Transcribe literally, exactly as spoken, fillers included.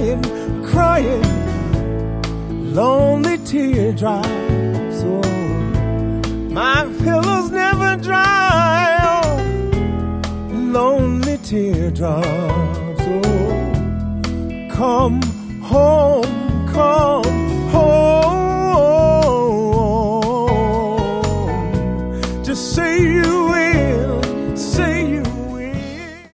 crying, crying, lonely teardrops. Oh, my pillow's never dry. Oh, lonely teardrops. Oh, come home, come